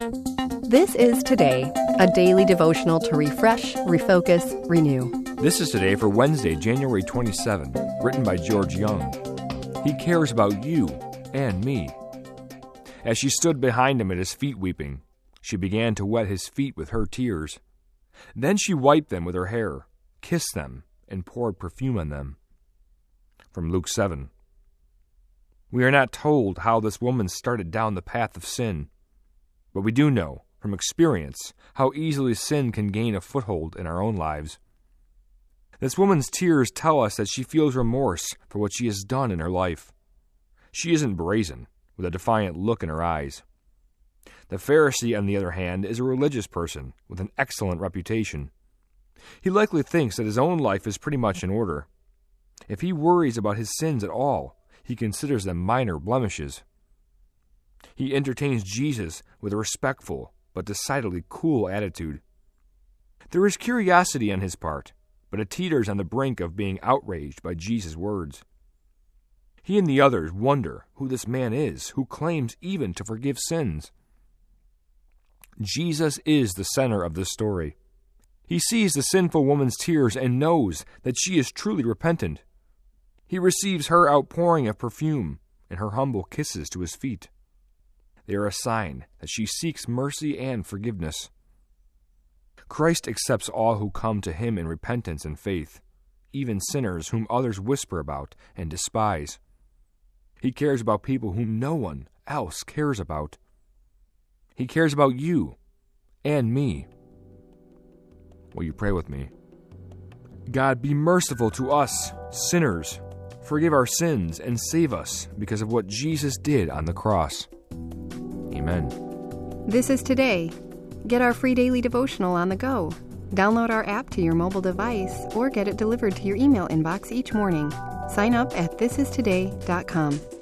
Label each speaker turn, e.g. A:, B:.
A: This is Today, a daily devotional to refresh, refocus, renew.
B: This is Today for Wednesday, January 27, written by George Young. He cares about you and me. As she stood behind him at his feet weeping, she began to wet his feet with her tears. Then she wiped them with her hair, kissed them, and poured perfume on them. From Luke 7. We are not told how this woman started down the path of sin, but we do know, from experience, how easily sin can gain a foothold in our own lives. This woman's tears tell us that she feels remorse for what she has done in her life. She isn't brazen, with a defiant look in her eyes. The Pharisee, on the other hand, is a religious person with an excellent reputation. He likely thinks that his own life is pretty much in order. If he worries about his sins at all, he considers them minor blemishes. He entertains Jesus with a respectful but decidedly cool attitude. There is curiosity on his part, but it teeters on the brink of being outraged by Jesus' words. He and the others wonder who this man is who claims even to forgive sins. Jesus is the center of this story. He sees the sinful woman's tears and knows that she is truly repentant. He receives her outpouring of perfume and her humble kisses to his feet. They are a sign that she seeks mercy and forgiveness. Christ accepts all who come to him in repentance and faith, even sinners whom others whisper about and despise. He cares about people whom no one else cares about. He cares about you and me. Will you pray with me? God, be merciful to us, sinners. Forgive our sins and save us because of what Jesus did on the cross. Amen.
A: This is Today. Get our free daily devotional on the go. Download our app to your mobile device or get it delivered to your email inbox each morning. Sign up at thisistoday.com.